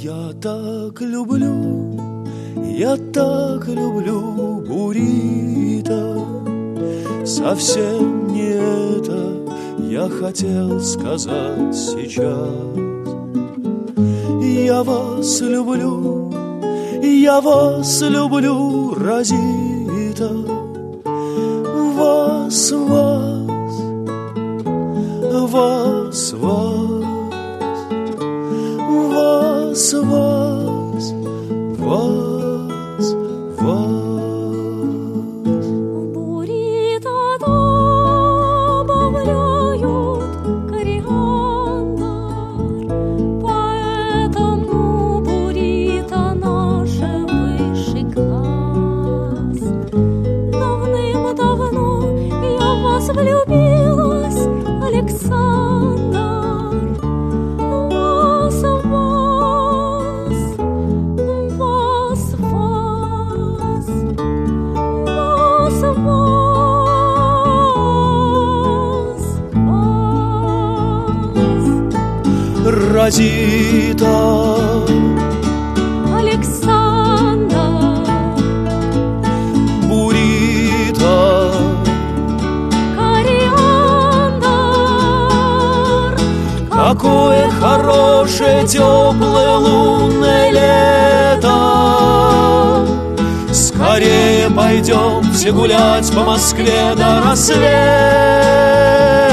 Я так люблю буррито. Совсем не это я хотел сказать сейчас. Я вас люблю, Розита. Вас, буррито добавляют кориандр, поэтому буррито наше высший класс. Давным-давно я в вас влюбилась, Александр. Розита, Александр, буррито, кориандр. какое хорошее теплое лунное лето. Скорее пойдем все гулять по Москве до рассвета.